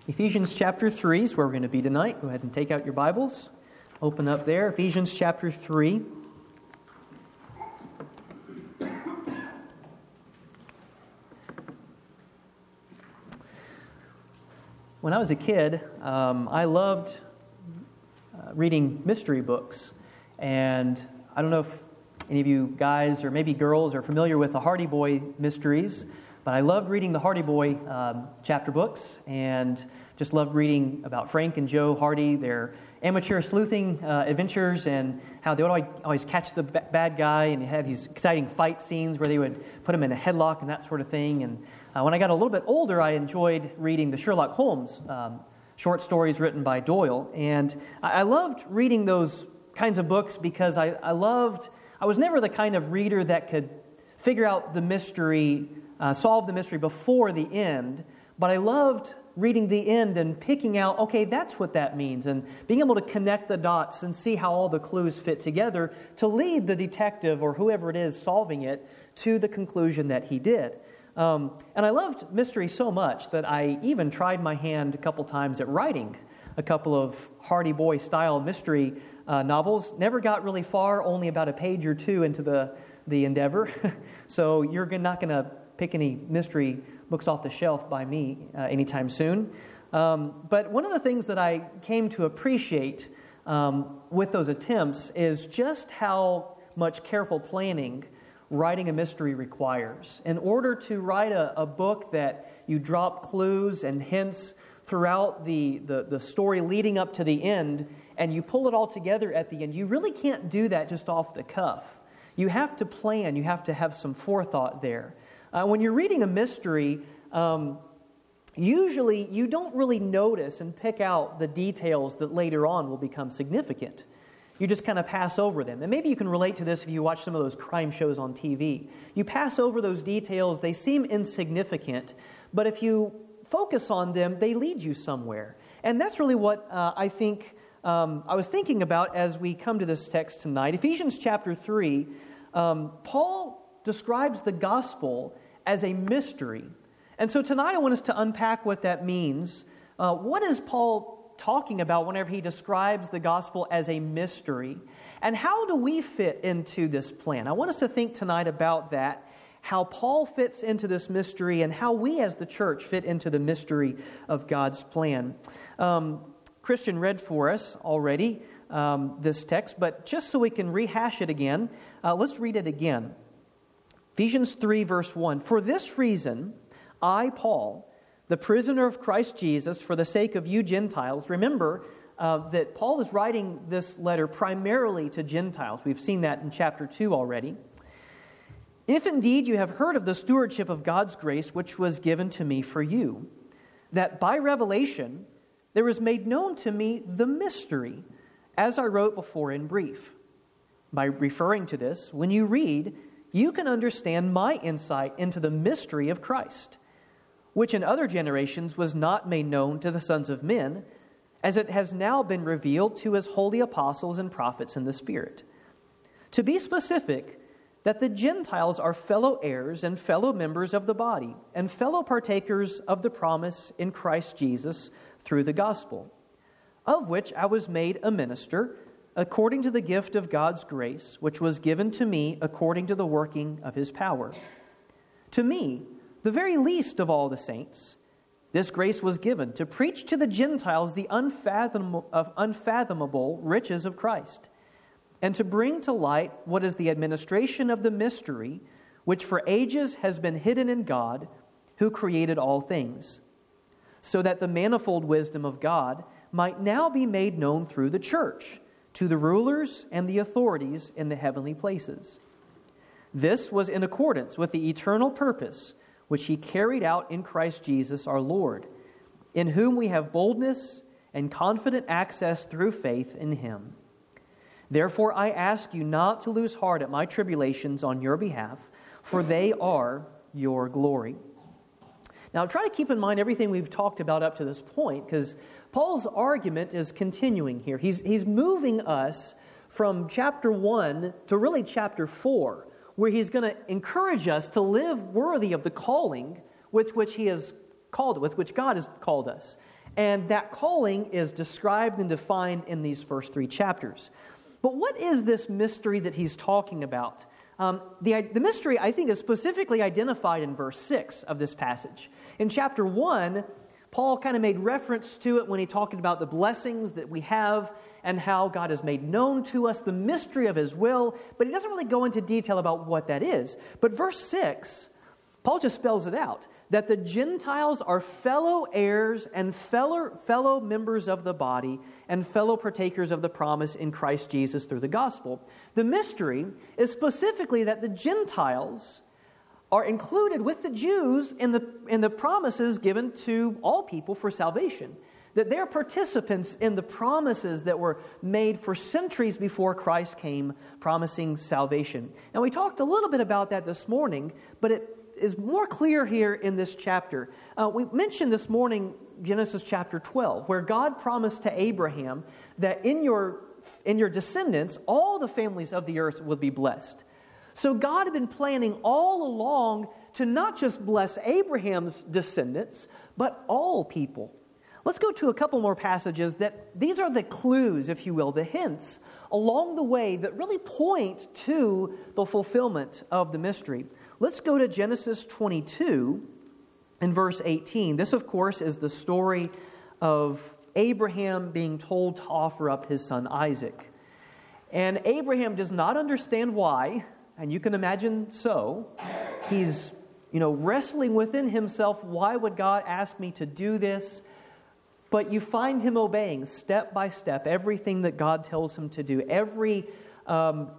Ephesians chapter 3 is where we're going to be tonight. Go ahead and take out your Bibles. Open up there, Ephesians chapter 3. When I was a kid, I loved reading mystery books. And I don't know if any of you guys or maybe girls are familiar with the Hardy Boy mysteries, but I loved reading the Hardy Boy chapter books and just loved reading about Frank and Joe Hardy, their amateur sleuthing adventures, and how they would always catch the bad guy, and you had these exciting fight scenes where they would put him in a headlock and that sort of thing. And when I got a little bit older, I enjoyed reading the Sherlock Holmes short stories written by Doyle. And I loved reading those kinds of books because I was never the kind of reader that could figure out the mystery, solve the mystery before the end, but I loved reading the end and picking out, okay, that's what that means, and being able to connect the dots and see how all the clues fit together to lead the detective or whoever it is solving it to the conclusion that he did. And I loved mystery so much that I even tried my hand a couple times at writing a couple of Hardy Boy style mystery novels. Never got really far, only about a page or two into the endeavor. So you're not going to pick any mystery books off the shelf by me anytime soon. But one of the things that I came to appreciate with those attempts is just how much careful planning writing a mystery requires. In order to write a book that you drop clues and hints throughout the story leading up to the end, and you pull it all together at the end, you really can't do that just off the cuff. You have to plan. You have to have some forethought there. When you're reading a mystery, usually you don't really notice and pick out the details that later on will become significant. You just kind of pass over them. And maybe you can relate to this if you watch some of those crime shows on TV. You pass over those details, they seem insignificant, but if you focus on them, they lead you somewhere. And that's really what I think I was thinking about as we come to this text tonight. Ephesians chapter 3, Paul describes the gospel as a mystery. And so tonight I want us to unpack what that means. What is Paul talking about whenever he describes the gospel as a mystery? And how do we fit into this plan? I want us to think tonight about that, how Paul fits into this mystery and how we as the church fit into the mystery of God's plan. Christian read for us already this text, but just so we can rehash it again, let's read it again. Ephesians 3, verse 1. For this reason, I, Paul, the prisoner of Christ Jesus, for the sake of you Gentiles. Remember that Paul is writing this letter primarily to Gentiles. We've seen that in chapter 2 already. If indeed you have heard of the stewardship of God's grace, which was given to me for you, that by revelation there was made known to me the mystery, as I wrote before in brief. By referring to this, when you read, you can understand my insight into the mystery of Christ, which in other generations was not made known to the sons of men, as it has now been revealed to his holy apostles and prophets in the Spirit. To be specific, that the Gentiles are fellow heirs and fellow members of the body, and fellow partakers of the promise in Christ Jesus through the gospel, of which I was made a minister, according to the gift of God's grace, which was given to me according to the working of his power. To me, the very least of all the saints, this grace was given to preach to the Gentiles the unfathomable riches of Christ, and to bring to light what is the administration of the mystery, which for ages has been hidden in God, who created all things, so that the manifold wisdom of God might now be made known through the church, to the rulers and the authorities in the heavenly places. This was in accordance with the eternal purpose which he carried out in Christ Jesus our Lord, in whom we have boldness and confident access through faith in him. Therefore I ask you not to lose heart at my tribulations on your behalf, for they are your glory. Now try to keep in mind everything we've talked about up to this point, because Paul's argument is continuing here. He's moving us from chapter 1 to really chapter 4, where he's going to encourage us to live worthy of the calling with which he has called, with which God has called us. And that calling is described and defined in these first 3 chapters. But what is this mystery that he's talking about? The mystery, I think, is specifically identified in verse 6 of this passage. In chapter 1, Paul kind of made reference to it when he talked about the blessings that we have and how God has made known to us the mystery of His will, but he doesn't really go into detail about what that is. But verse 6, Paul just spells it out, that the Gentiles are fellow heirs and fellow members of the body and fellow partakers of the promise in Christ Jesus through the gospel. The mystery is specifically that the Gentiles are included with the Jews in the promises given to all people for salvation. That they're participants in the promises that were made for centuries before Christ came, promising salvation. And we talked a little bit about that this morning, but it is more clear here in this chapter. We mentioned this morning Genesis chapter 12, where God promised to Abraham that in your descendants, all the families of the earth would be blessed. So God had been planning all along to not just bless Abraham's descendants, but all people. Let's go to a couple more passages these are the clues, if you will, the hints along the way that really point to the fulfillment of the mystery. Let's go to Genesis 22 and verse 18. This, of course, is the story of Abraham being told to offer up his son Isaac. And Abraham does not understand why, and you can imagine so. He's, wrestling within himself, why would God ask me to do this? But you find him obeying step by step everything that God tells him to do. Down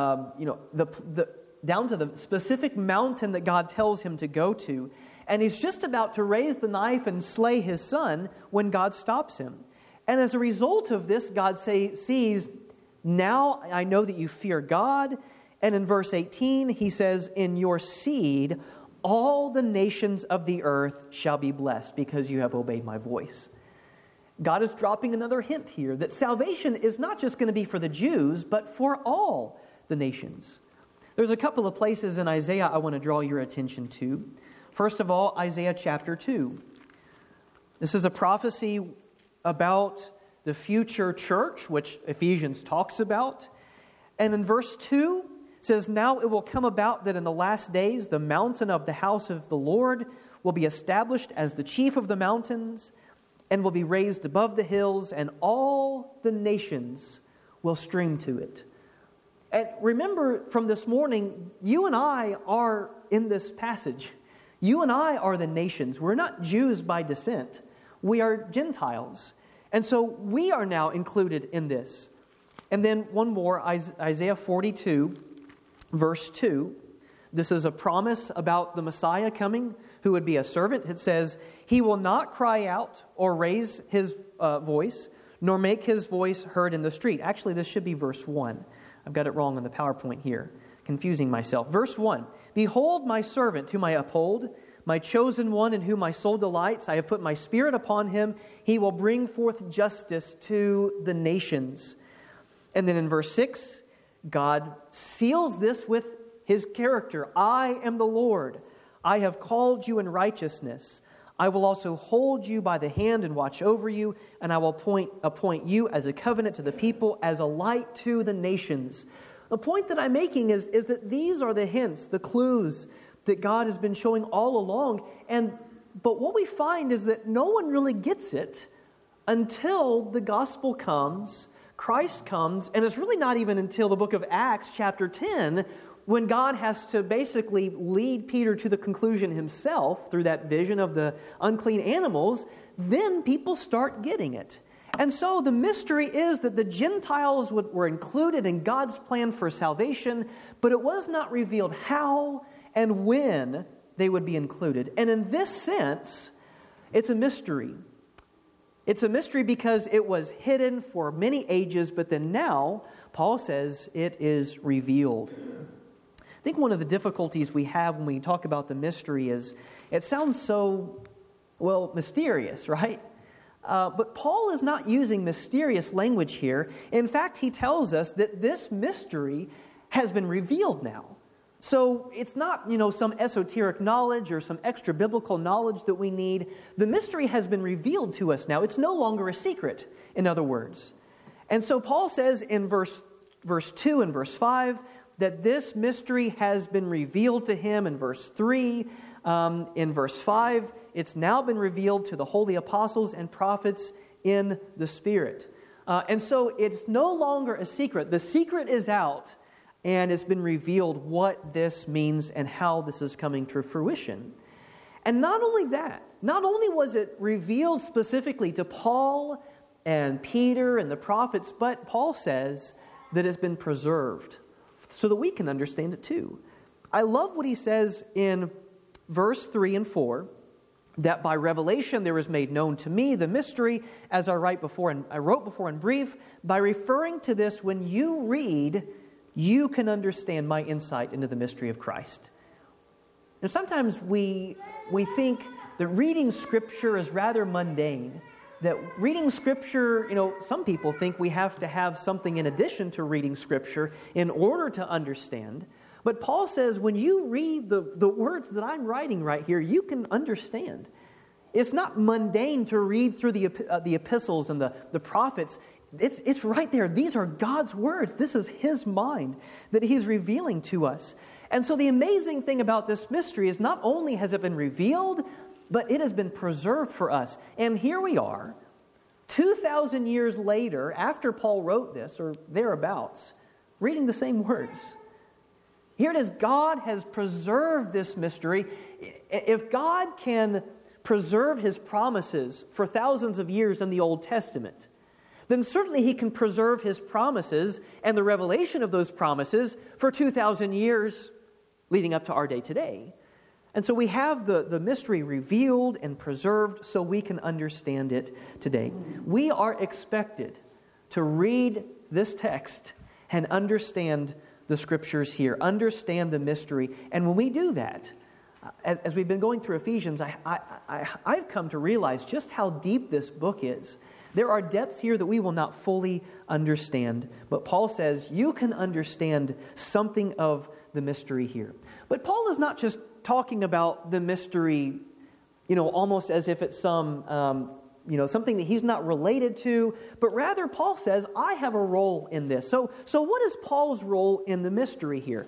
to the specific mountain that God tells him to go to. And he's just about to raise the knife and slay his son when God stops him. And as a result of this, God sees, now I know that you fear God. And in verse 18, he says, in your seed, all the nations of the earth shall be blessed because you have obeyed my voice. God is dropping another hint here that salvation is not just going to be for the Jews, but for all the nations. There's a couple of places in Isaiah I want to draw your attention to. First of all, Isaiah chapter 2. This is a prophecy about the future church, which Ephesians talks about. And in verse 2, it says, now it will come about that in the last days the mountain of the house of the Lord will be established as the chief of the mountains and will be raised above the hills, and all the nations will stream to it. And remember from this morning, you and I are in this passage. You and I are the nations. We're not Jews by descent. We are Gentiles. And so we are now included in this. And then one more, Isaiah 42, verse 2. This is a promise about the Messiah coming, who would be a servant. It says, he will not cry out or raise his voice, nor make his voice heard in the street. Actually, this should be verse 1. I've got it wrong on the PowerPoint here, confusing myself. Verse 1, behold my servant whom I uphold, my chosen one in whom my soul delights. I have put my spirit upon him. He will bring forth justice to the nations. And then in verse 6, God seals this with his character. I am the Lord. I have called you in righteousness. I will also hold you by the hand and watch over you, and I will appoint you as a covenant to the people, as a light to the nations. The point that I'm making is that these are the hints, the clues that God has been showing all along. But what we find is that no one really gets it until the gospel comes, Christ comes, and it's really not even until the book of Acts chapter 10 when God has to basically lead Peter to the conclusion himself through that vision of the unclean animals, then people start getting it. And so the mystery is that the Gentiles were included in God's plan for salvation, but it was not revealed how and when they would be included. And in this sense, it's a mystery. It's a mystery because it was hidden for many ages, but then now, Paul says, it is revealed. I think one of the difficulties we have when we talk about the mystery is it sounds so, mysterious, right? But Paul is not using mysterious language here. In fact, he tells us that this mystery has been revealed now. So it's not, some esoteric knowledge or some extra biblical knowledge that we need. The mystery has been revealed to us now. It's no longer a secret, in other words. And so Paul says in verse 2 and verse 5 that this mystery has been revealed to him. In verse 3, in verse 5, it's now been revealed to the holy apostles and prophets in the Spirit. And so it's no longer a secret. The secret is out, and it's been revealed what this means and how this is coming to fruition. And not only that, not only was it revealed specifically to Paul and Peter and the prophets, but Paul says that it's been preserved so that we can understand it too. I love what he says in verse 3 and 4, that by revelation there was made known to me the mystery, as I wrote before in brief. By referring to this, when you read, you can understand my insight into the mystery of Christ. And sometimes we think that reading Scripture is rather mundane. That reading Scripture, some people think we have to have something in addition to reading Scripture in order to understand. But Paul says when you read the words that I'm writing right here, you can understand. It's not mundane to read through the epistles and the prophets. It's right there. These are God's words. This is His mind that He's revealing to us. And so the amazing thing about this mystery is not only has it been revealed, but it has been preserved for us. And here we are, 2,000 years later, after Paul wrote this, or thereabouts, reading the same words. Here it is, God has preserved this mystery. If God can preserve His promises for thousands of years in the Old Testament, then certainly He can preserve His promises and the revelation of those promises for 2,000 years leading up to our day today. And so we have the mystery revealed and preserved so we can understand it today. We are expected to read this text and understand the Scriptures here, understand the mystery. And when we do that, as we've been going through Ephesians, I've come to realize just how deep this book is. There are depths here that we will not fully understand. But Paul says you can understand something of the mystery here. But Paul is not just talking about the mystery, almost as if it's some, something that he's not related to. But rather, Paul says, I have a role in this. So what is Paul's role in the mystery here?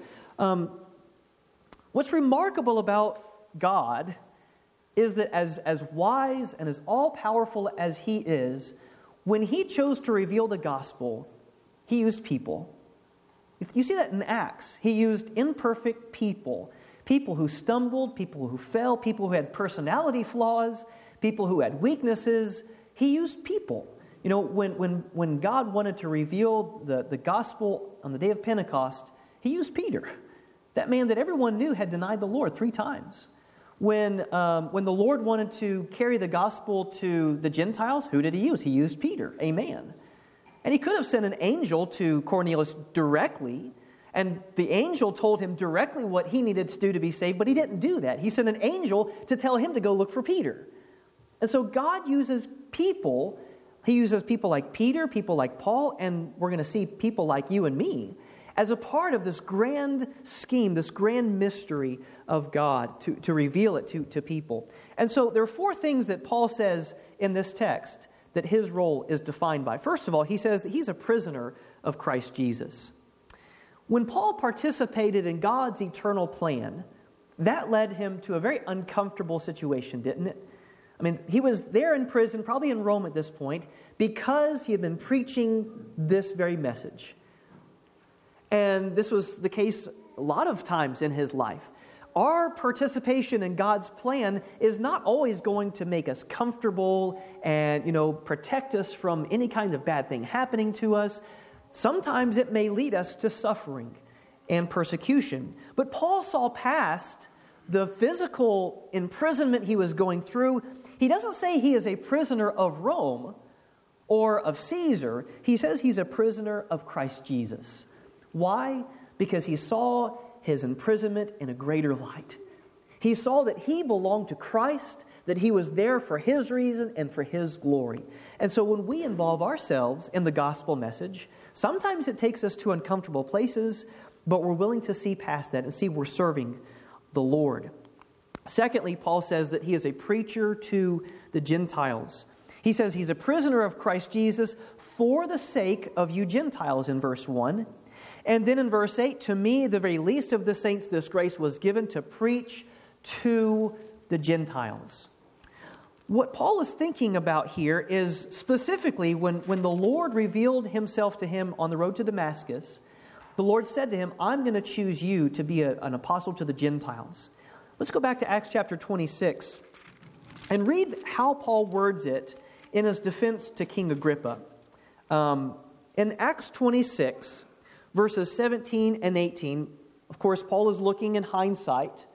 What's remarkable about God is that as wise and as all-powerful as He is, when He chose to reveal the gospel, He used people. You see that in Acts. He used imperfect people. People who stumbled, people who fell, people who had personality flaws, people who had weaknesses. He used people. When God wanted to reveal the gospel on the day of Pentecost, He used Peter. That man that everyone knew had denied the Lord 3 times. When the Lord wanted to carry the gospel to the Gentiles, who did He use? He used Peter, a man. And He could have sent an angel to Cornelius directly, and the angel told him directly what he needed to do to be saved, but He didn't do that. He sent an angel to tell him to go look for Peter. And so God uses people. He uses people like Peter, people like Paul, and we're going to see people like you and me as a part of this grand scheme, this grand mystery of God to reveal it to people. And so there are 4 things that Paul says in this text that his role is defined by. First of all, he says that he's a prisoner of Christ Jesus. When Paul participated in God's eternal plan, that led him to a very uncomfortable situation, didn't it? I mean, he was there in prison, probably in Rome at this point, because he had been preaching this very message. And this was the case a lot of times in his life. Our participation in God's plan is not always going to make us comfortable and, protect us from any kind of bad thing happening to us. Sometimes it may lead us to suffering and persecution. But Paul saw past the physical imprisonment he was going through. He doesn't say he is a prisoner of Rome or of Caesar. He says he's a prisoner of Christ Jesus. Why? Because he saw his imprisonment in a greater light. He saw that he belonged to Christ, that he was there for His reason and for His glory. And so when we involve ourselves in the gospel message, sometimes it takes us to uncomfortable places, but we're willing to see past that and see we're serving the Lord. Secondly, Paul says that he is a preacher to the Gentiles. He says he's a prisoner of Christ Jesus for the sake of you Gentiles in verse 1. And then in verse 8, to me, the very least of the saints, this grace was given to preach to the Gentiles. What Paul is thinking about here is specifically when the Lord revealed himself to him on the road to Damascus, the Lord said to him, I'm going to choose you to be an apostle to the Gentiles. Let's go back to Acts chapter 26 and read how Paul words it in his defense to King Agrippa. In Acts 26, verses 17 and 18, of course, Paul is looking in hindsight,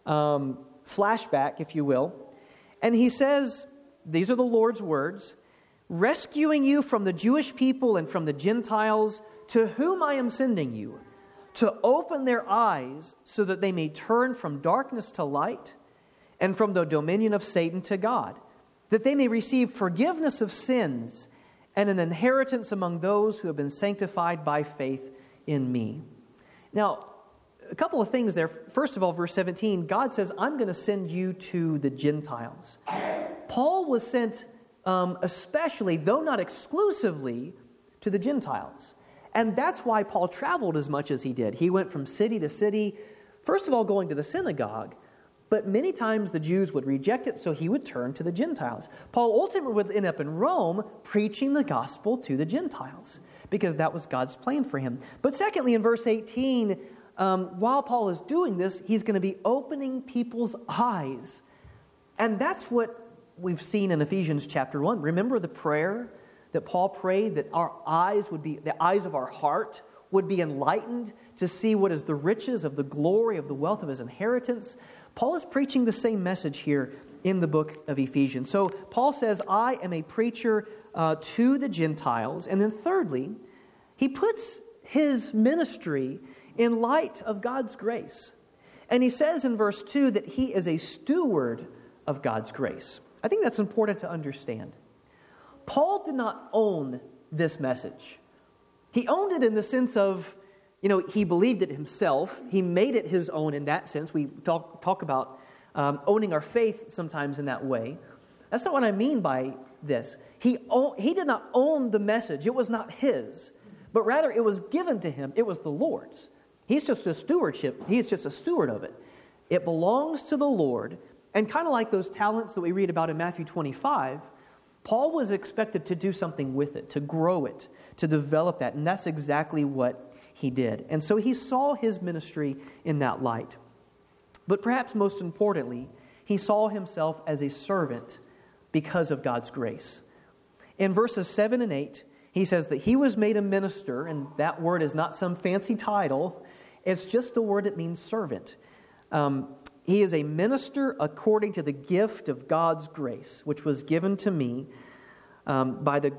flashback, if you will, and he says, these are the Lord's words, rescuing you from the Jewish people and from the Gentiles, to whom I am sending you, to open their eyes so that they may turn from darkness to light and from the dominion of Satan to God, that they may receive forgiveness of sins and an inheritance among those who have been sanctified by faith in me. Now, a couple of things there. First of all, verse 17, God says, I'm going to send you to the Gentiles. Paul was sent especially, though not exclusively, to the Gentiles. And that's why Paul traveled as much as he did. He went from city to city, first of all going to the synagogue, but many times the Jews would reject it, so he would turn to the Gentiles. Paul ultimately would end up in Rome preaching the gospel to the Gentiles, because that was God's plan for him. But secondly, in verse 18, while Paul is doing this, he's going to be opening people's eyes. And that's what we've seen in Ephesians chapter 1. Remember the prayer that Paul prayed, that our eyes would be, the eyes of our heart would be enlightened to see what is the riches of the glory of the wealth of his inheritance. Paul is preaching the same message here in the book of Ephesians. So Paul says, I am a preacher to the Gentiles. And then thirdly, he puts his ministry in light of God's grace. And he says in verse 2 that he is a steward of God's grace. I think that's important to understand. Paul did not own this message. He owned it in the sense of, he believed it himself. He made it his own in that sense. We talk about owning our faith sometimes in that way. That's not what I mean by this. He did not own the message. It was not his, but rather it was given to him. It was the Lord's. He's just a stewardship. He's just a steward of it. It belongs to the Lord. And kind of like those talents that we read about in Matthew 25, Paul was expected to do something with it, to grow it, to develop that. And that's exactly what he did. And so he saw his ministry in that light. But perhaps most importantly, he saw himself as a servant because of God's grace. In verses 7 and 8, he says that he was made a minister, and that word is not some fancy title. It's just a word that means servant. He is a minister according to the gift of God's grace, which was given to me by the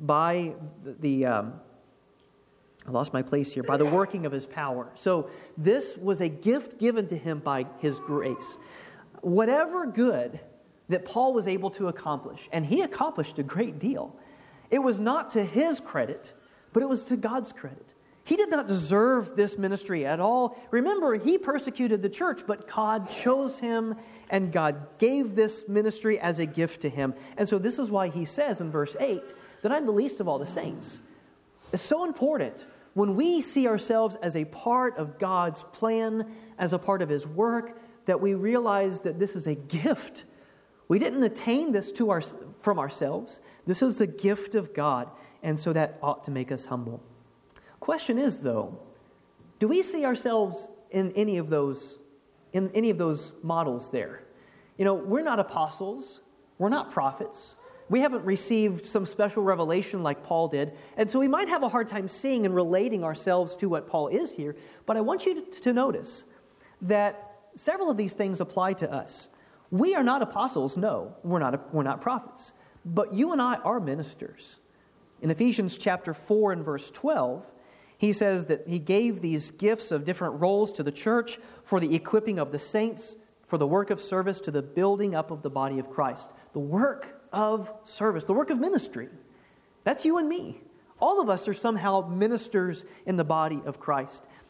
I lost my place here, by the working of his power. So this was a gift given to him by his grace. Whatever good that Paul was able to accomplish, and he accomplished a great deal, it was not to his credit, but it was to God's credit. He did not deserve this ministry at all. Remember, he persecuted the church, but God chose him and God gave this ministry as a gift to him. And so this is why he says in verse 8 that I'm the least of all the saints. It's so important when we see ourselves as a part of God's plan, as a part of his work, that we realize that this is a gift. We didn't attain this from ourselves. This is the gift of God, and so that ought to make us humble. Question is, though, do we see ourselves in any of those models there? We're not apostles. We're not prophets. We haven't received some special revelation like Paul did. And so we might have a hard time seeing and relating ourselves to what Paul is here. But I want you to notice that several of these things apply to us. We are not apostles. No, we're not prophets. But you and I are ministers. In Ephesians chapter 4 and verse 12, he says that he gave these gifts of different roles to the church for the equipping of the saints, for the work of service, to the building up of the body of Christ. The work of service, the work of ministry. That's you and me. All of us are somehow ministers in the body of Christ.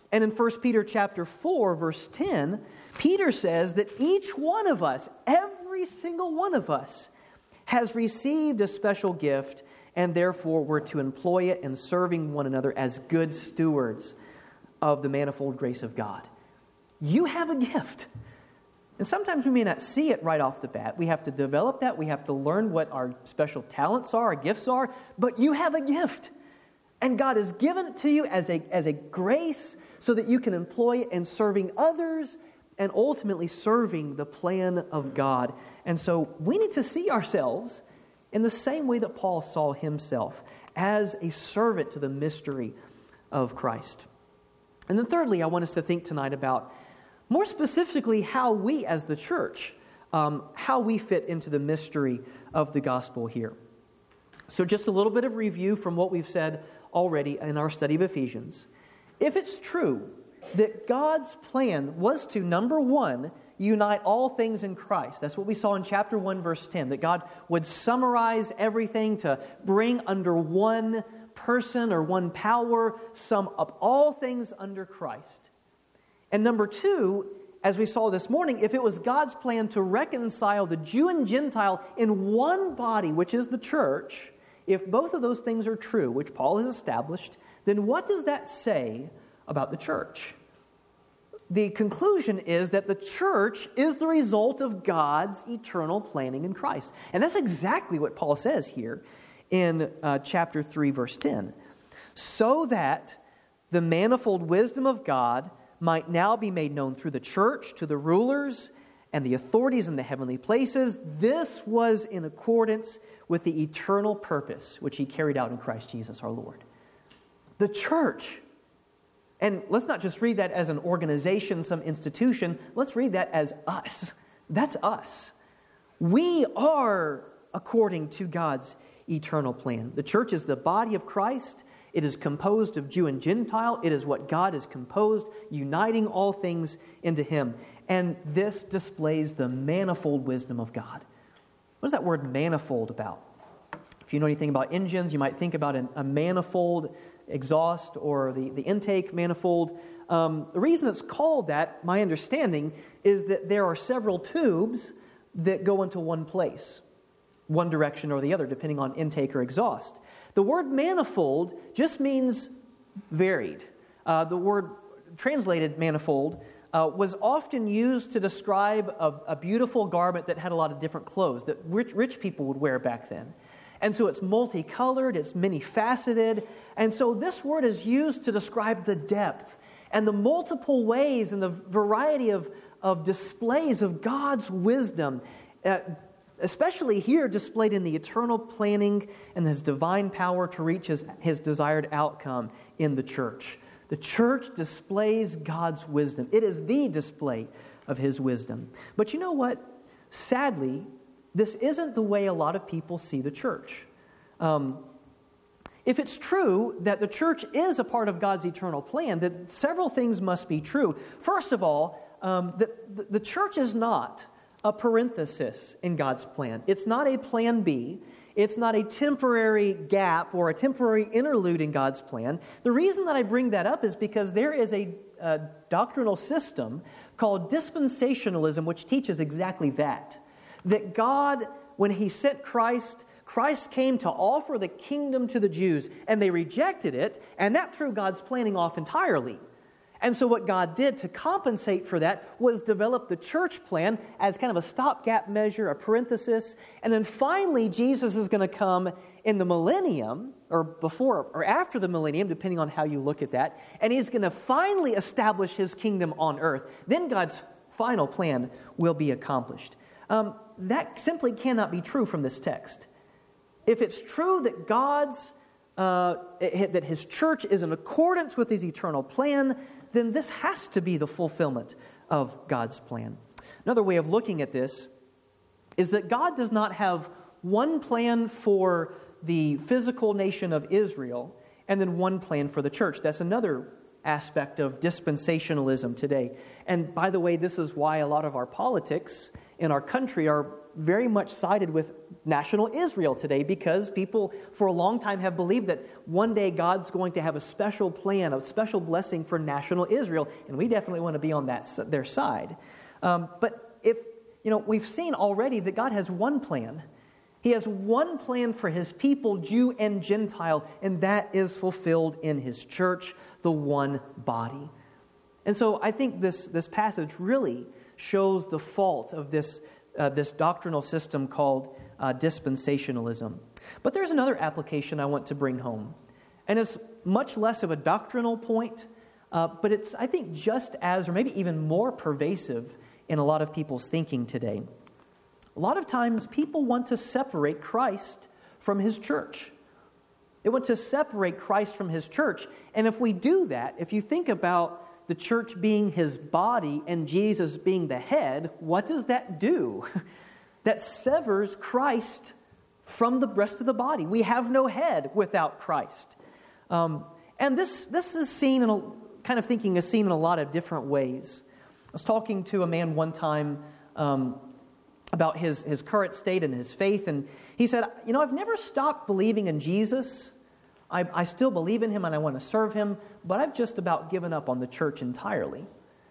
And in 1 Peter chapter 4, verse 10, Peter says that each one of us, every single one of us, has received a special gift, and therefore we're to employ it in serving one another as good stewards of the manifold grace of God. You have a gift. And sometimes we may not see it right off the bat. We have to develop that. We have to learn what our special talents are, our gifts are. But you have a gift. And God has given it to you as a grace so that you can employ it in serving others and ultimately serving the plan of God. And so we need to see ourselves in the same way that Paul saw himself, as a servant to the mystery of Christ. And then thirdly, I want us to think tonight about, more specifically, how we as the church, how we fit into the mystery of the gospel here. So just a little bit of review from what we've said already in our study of Ephesians. If it's true that God's plan was to, number one, unite all things in Christ. That's what we saw in chapter 1, verse 10, that God would summarize everything to bring under one person or one power, sum up all things under Christ. And number two, as we saw this morning, if it was God's plan to reconcile the Jew and Gentile in one body, which is the church, if both of those things are true, which Paul has established, then what does that say about the church? The conclusion is that the church is the result of God's eternal planning in Christ. And that's exactly what Paul says here in chapter 3, verse 10. So that the manifold wisdom of God might now be made known through the church to the rulers and the authorities in the heavenly places. This was in accordance with the eternal purpose which He carried out in Christ Jesus our Lord. The church. And let's not just read that as an organization, some institution. Let's read that as us. That's us. We are according to God's eternal plan. The church is the body of Christ. It is composed of Jew and Gentile. It is what God has composed, uniting all things into Him. And this displays the manifold wisdom of God. What is that word manifold about? If you know anything about engines, you might think about a manifold exhaust or the intake manifold. The reason it's called that, my understanding, is that there are several tubes that go into one place, one direction or the other, depending on intake or exhaust. The word manifold just means varied. The word translated manifold was often used to describe a beautiful garment that had a lot of different clothes that rich people would wear back then. And so it's multicolored, it's many-faceted. And so this word is used to describe the depth and the multiple ways and the variety of displays of God's wisdom, especially here displayed in the eternal planning and His divine power to reach His desired outcome in the church. The church displays God's wisdom. It is the display of His wisdom. But you know what? Sadly, this isn't the way a lot of people see the church. If it's true that the church is a part of God's eternal plan, that several things must be true. First of all, the church is not a parenthesis in God's plan. It's not a plan B. It's not a temporary gap or a temporary interlude in God's plan. The reason that I bring that up is because there is a doctrinal system called dispensationalism which teaches exactly that. That God, when He sent Christ came to offer the kingdom to the Jews, and they rejected it, and that threw God's planning off entirely. And so what God did to compensate for that was develop the church plan as kind of a stopgap measure, a parenthesis, and then finally Jesus is going to come in the millennium, or before or after the millennium, depending on how you look at that, and He's going to finally establish His kingdom on earth. Then God's final plan will be accomplished. That simply cannot be true from this text. If it's true that that His church is in accordance with His eternal plan, then this has to be the fulfillment of God's plan. Another way of looking at this is that God does not have one plan for the physical nation of Israel and then one plan for the church. That's another aspect of dispensationalism today. And by the way, this is why a lot of our politics in our country are very much sided with national Israel today because people for a long time have believed that one day God's going to have a special plan, a special blessing for national Israel, and we definitely want to be on their side. But if we've seen already that God has one plan. He has one plan for His people, Jew and Gentile, and that is fulfilled in His church, the one body. And so I think this passage really shows the fault of this doctrinal system called dispensationalism. But there's another application I want to bring home. And it's much less of a doctrinal point, but it's, I think, just as, or maybe even more pervasive in a lot of people's thinking today. A lot of times people want to separate Christ from His church. They want to separate Christ from His church. And if we do that, if you think about the church being His body and Jesus being the head, what does that do? That severs Christ from the rest of the body. We have no head without Christ. And this is seen in is seen in a lot of different ways. I was talking to a man one time about his current state and his faith, and he said, I've never stopped believing in Jesus. I still believe in Him and I want to serve Him, but I've just about given up on the church entirely.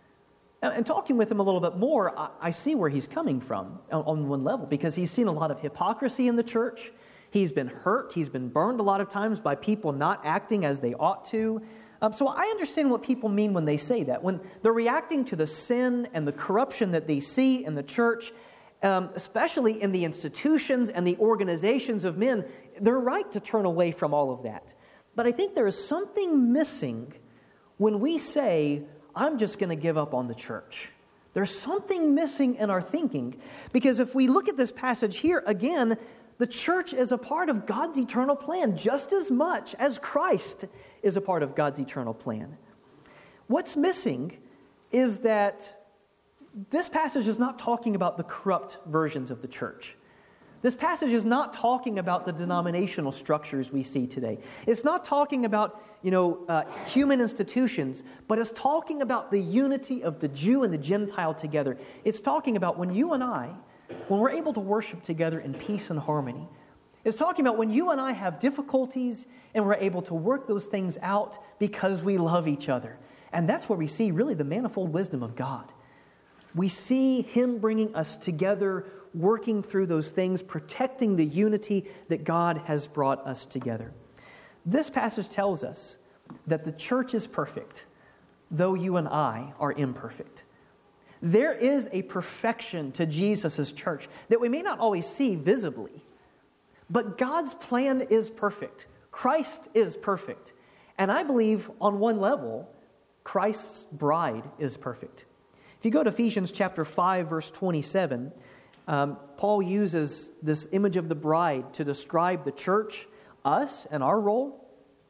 And talking with him a little bit more, I see where he's coming from on one level, because he's seen a lot of hypocrisy in the church. He's been hurt. He's been burned a lot of times by people not acting as they ought to. So I understand what people mean when they say that. When they're reacting to the sin and the corruption that they see in the church, especially in the institutions and the organizations of men, they're right to turn away from all of that. But I think there is something missing when we say, I'm just going to give up on the church. There's something missing in our thinking, because if we look at this passage here, again, the church is a part of God's eternal plan just as much as Christ is a part of God's eternal plan. What's missing is that this passage is not talking about the corrupt versions of the church. This passage is not talking about the denominational structures we see today. It's not talking about, human institutions, but it's talking about the unity of the Jew and the Gentile together. It's talking about when you and I, when we're able to worship together in peace and harmony. It's talking about when you and I have difficulties and we're able to work those things out because we love each other. And that's where we see really the manifold wisdom of God. We see Him bringing us together, working through those things, protecting the unity that God has brought us together. This passage tells us that the church is perfect, though you and I are imperfect. There is a perfection to Jesus' church that we may not always see visibly, but God's plan is perfect. Christ is perfect. And I believe on one level, Christ's bride is perfect. If you go to Ephesians chapter 5, verse 27, Paul uses this image of the bride to describe the church, us, and our role,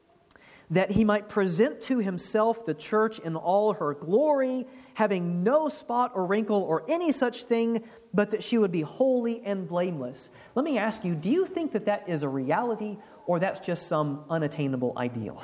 that He might present to Himself the church in all her glory, having no spot or wrinkle or any such thing, but that she would be holy and blameless. Let me ask you, do you think that that is a reality, or that's just some unattainable ideal?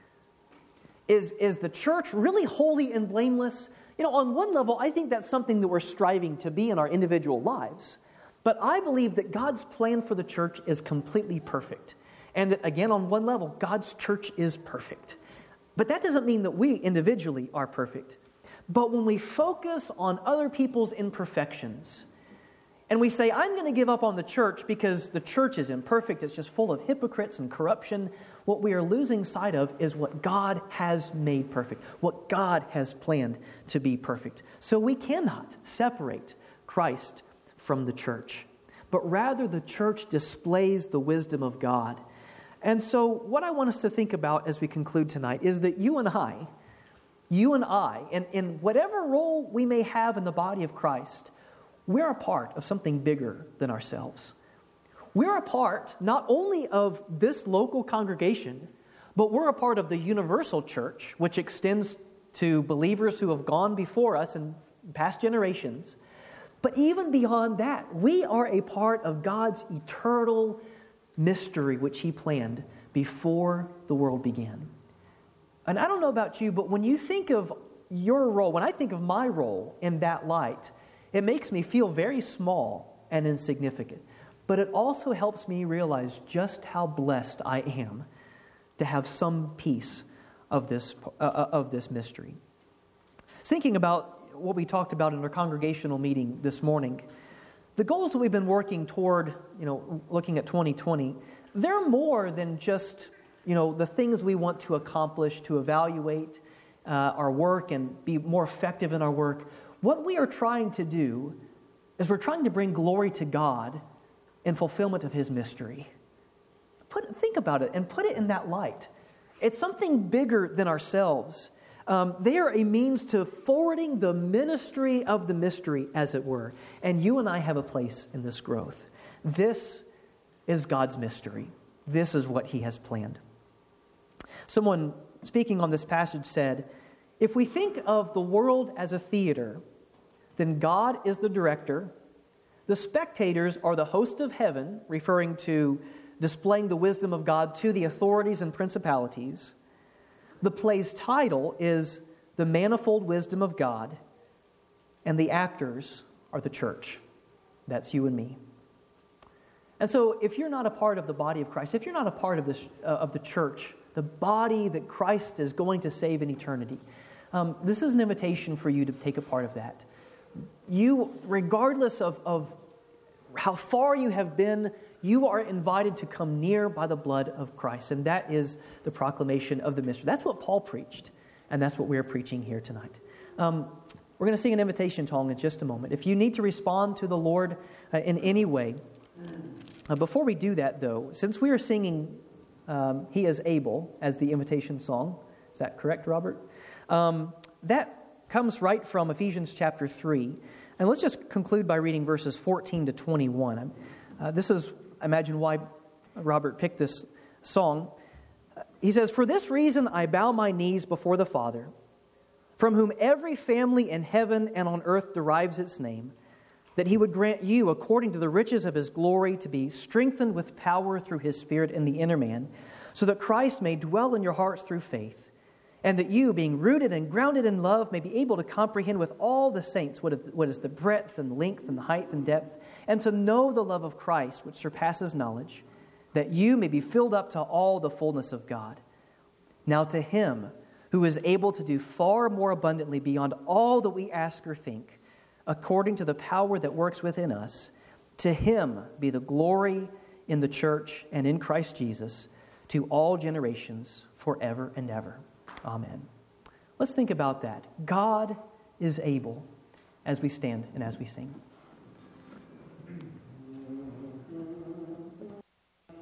Is the church really holy and blameless? On one level, I think that's something that we're striving to be in our individual lives. But I believe that God's plan for the church is completely perfect. And that, again, on one level, God's church is perfect. But that doesn't mean that we individually are perfect. But when we focus on other people's imperfections, and we say, I'm going to give up on the church because the church is imperfect, it's just full of hypocrites and corruption, what we are losing sight of is what God has made perfect, what God has planned to be perfect. So we cannot separate Christ from the church, but rather the church displays the wisdom of God. And so what I want us to think about as we conclude tonight is that you and I, and in whatever role we may have in the body of Christ, we're a part of something bigger than ourselves. We're a part not only of this local congregation, but we're a part of the universal church, which extends to believers who have gone before us in past generations. But even beyond that, we are a part of God's eternal mystery, which He planned before the world began. And I don't know about you, but when you think of your role, when I think of my role in that light, it makes me feel very small and insignificant. But it also helps me realize just how blessed I am to have some piece of this mystery. Thinking about what we talked about in our congregational meeting this morning, the goals that we've been working toward, looking at 2020, they're more than just, the things we want to accomplish, to evaluate our work and be more effective in our work. What we are trying to do is we're trying to bring glory to God in fulfillment of His mystery. Think about it and put it in that light. It's something bigger than ourselves. They are a means to forwarding the ministry of the mystery, as it were. And you and I have a place in this growth. This is God's mystery. This is what He has planned. Someone speaking on this passage said, if we think of the world as a theater, then God is the director. The spectators are the host of heaven, referring to displaying the wisdom of God to the authorities and principalities. The play's title is The Manifold Wisdom of God, and the actors are the church. That's you and me. And so if you're not a part of the body of Christ, if you're not a part of this of the church, the body that Christ is going to save in eternity, this is an invitation for you to take a part of that. You, regardless of how far you have been, you are invited to come near by the blood of Christ. And that is the proclamation of the mystery. That's what Paul preached. And that's what we're preaching here tonight. We're going to sing an invitation song in just a moment. If you need to respond to the Lord in any way, before we do that though, since we are singing He is Able as the invitation song, is that correct, Robert? That comes right from Ephesians chapter 3. And let's just conclude by reading verses 14 to 21. This is, I imagine, why Robert picked this song. He says, "For this reason I bow my knees before the Father, from whom every family in heaven and on earth derives its name, that He would grant you, according to the riches of His glory, to be strengthened with power through His Spirit in the inner man, so that Christ may dwell in your hearts through faith, and that you, being rooted and grounded in love, may be able to comprehend with all the saints what is the breadth and length and the height and depth, and to know the love of Christ, which surpasses knowledge, that you may be filled up to all the fullness of God. Now to Him who is able to do far more abundantly beyond all that we ask or think, according to the power that works within us, to Him be the glory in the church and in Christ Jesus, to all generations, forever and ever. Amen." Let's think about that. God is able as we stand and as we sing.